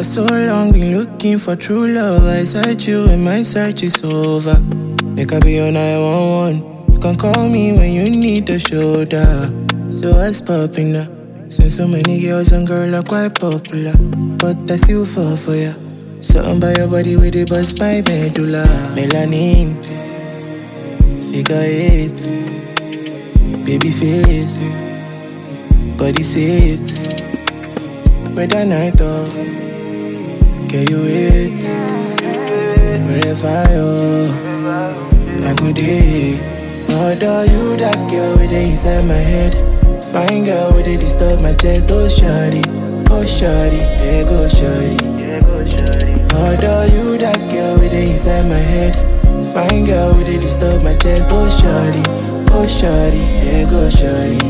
For so long, been looking for true love. I search you and my search is over. Make I be your 911. You can call me when you need a shoulder. So what's popping now? Since so many girls and girls are quite popular, but I still fall for ya. Something by your body with it bust my medulla. Melanin, figure eight, baby face, body sit. Whether night or can you wait? Wherever I go day. Although you that girl with it inside my head. Fine girl with it disturb my chest. Oh shawty, yeah go shawty. Although you that girl with it inside my head. Fine girl with it disturb my chest. Oh shawty, yeah go shawty.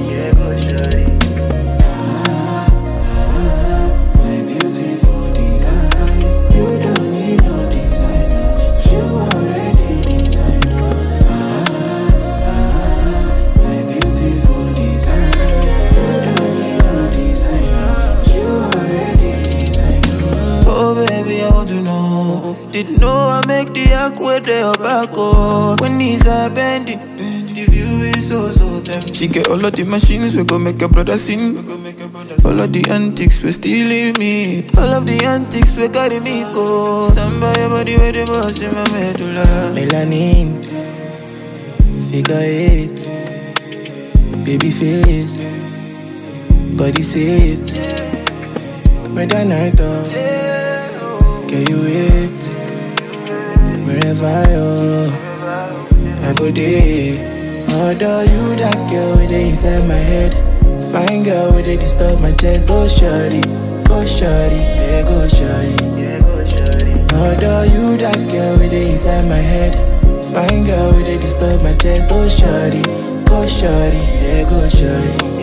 Didn't know I make the act with the back oh. When knees are bending, the view is so tempting. She get all of the machines, we go make a brother sing. All of the antics, we stealing me. All of the antics, we carry me go. Stand by your body with the boss in my medulla. Melanin, figure eight, baby face, body sit. Whether night or can you wait? Wherever I go day. Although you that girl with it inside my head. Fine girl with it disturb my chest. Go shawty, yeah go shawty. Although you that girl with it inside my head. Fine girl with it disturb my chest. Go shawty, yeah go shawty.